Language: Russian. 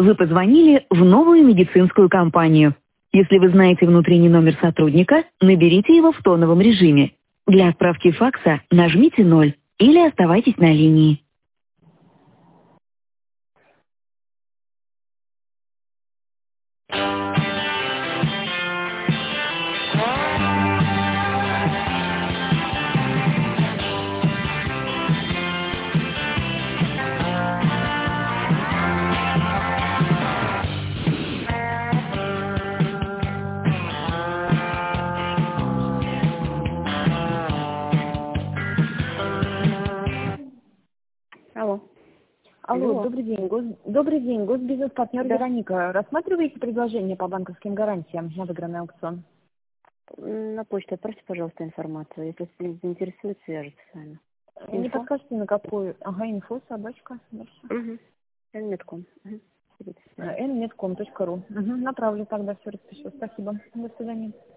Вы позвонили в новую медицинскую компанию. Если вы знаете внутренний номер сотрудника, наберите его в тоновом режиме. Для отправки факса нажмите 0 или оставайтесь на линии. Алло. Алло, Алло. добрый день. Добрый день, госбизнес-партнер Да. Вероника. Рассматриваете предложение по банковским гарантиям на выигранный аукцион? На почту отправьте, пожалуйста, информацию. Если заинтересует, свяжется с вами. Не Инфо? подскажете, на какую? Ага, инфо, собачка. Угу. Нметком. Угу. nmetcom.ru. Направлю тогда, все распишу. Спасибо. До свидания.